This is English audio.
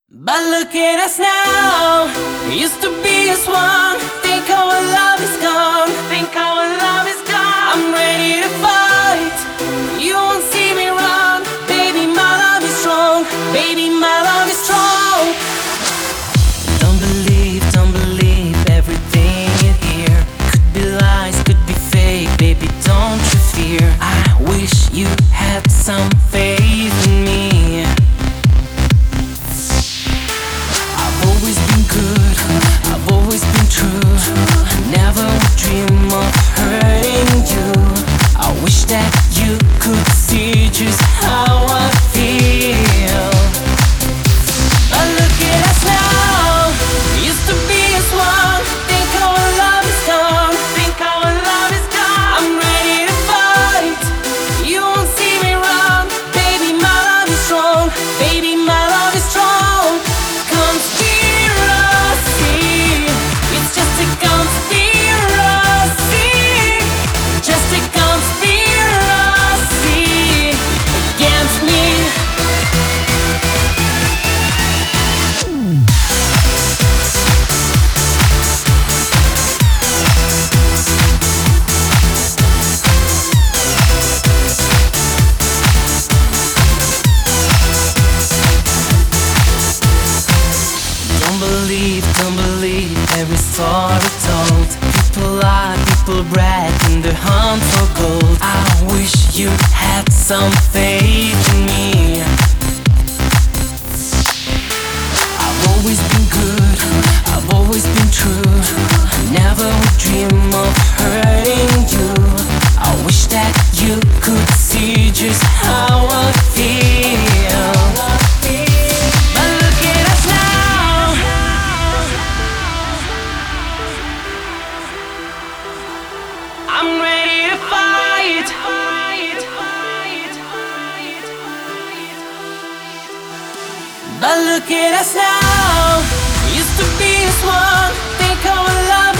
But look at us now. Used to be as one. Think our love is gone. Think our love is gone. I'm ready to fight. You won't see me run. Baby, my love is strong. Baby, my love is strong. Don't believe everything you hear. Could be lies, could be fake. Baby, don't you fear. I wish you had some faith in me. I've always been good, I've always been true. I never would dream of hurting you. I wish that you could see just how I feel. But look at us now. Used to be as one. Think our love is gone. Think our love is gone. I'm ready to fight. You won't see me run. Baby, my love is strong. Baby, my love is strong. Conspiracy. It's just a conspiracy. Just a conspiracy against me. Don't believe every story told. People lie, people brag in their hunt for gold. I wish you had some faith in me. I've always been good, I've always been true. I never would dream of hurting you. I wish that you could see just how I feel. But look at us now. I'm ready to fight. But look at us now. Used to be as one. Think our love